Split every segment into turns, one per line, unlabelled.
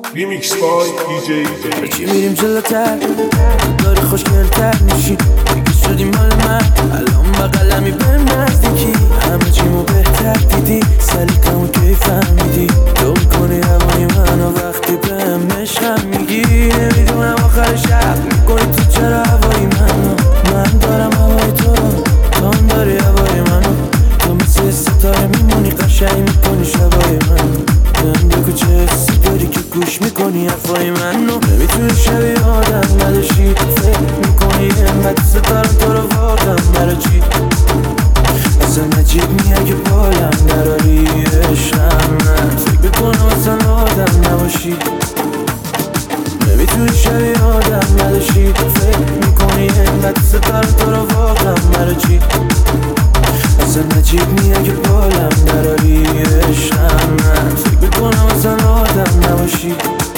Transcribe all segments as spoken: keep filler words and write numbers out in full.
ریمیکس بای دی جی
چی میریم جلوتر داری خوشگلتر میشی دیگه شدی مال من الان بقلمی به نزدیکی همه چیمو بهتر دیدی سلیقمو کی فهمیدی تو میکنی هوای منو وقتی بهم عشقم میگی نمیدونم آخر شب میکنی تو چرا هوای منو من دارم هوای تو رو تو هم داری هوای منو تو مثل ستاره میمونی قشنگ میکنی شبای منو بهم بگو چه حسی داری که گوش میکنی حرفای منو نمیتونی شبیه آدم نداشی فکر میکنی اینقدر ستارم تو رو واقعا برای چی اصلا نجیب می اگه بالم نراری عشقم من فکر بکنم اصلا آدم نباشی نمیتونی شبیه آدم نداشی فکر میکنی اینقدر ستارم تو رو واقعا برای چی اصلا نجیب می اگه بالم نراری عشقم من فکر بکنم اصلا آدم نباشی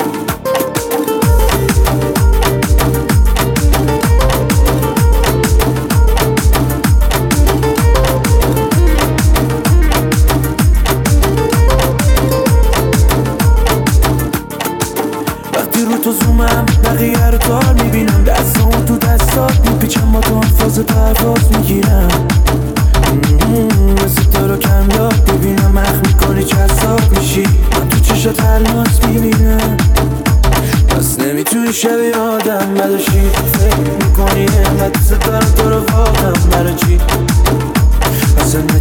وقتی رو تو زومم بقیه رو تار میبینم دستامو تو دستات میپیچم با تو هم فاز پرواز میگیرم مثل تو رو کم یاد ببینم مخ میکنی جذاب میشی من تو چشات الماس میبینم پس نمیتونی شبیه آدم نداشی فکر میکنی اینقدر ستارم تو رو واقعا برای چی اصلا نجیب می اگه بالم نراری عشقم من فکر بکنم اصلا آدم نباشی نمیتونی شبیه آدم نداشی فکر میکنی اینقدر ستارم تو رو واقعا برای چی اصلا نجیب می اگه بالم نراری عشقم من فکر بکنم اصلا آدم نباشی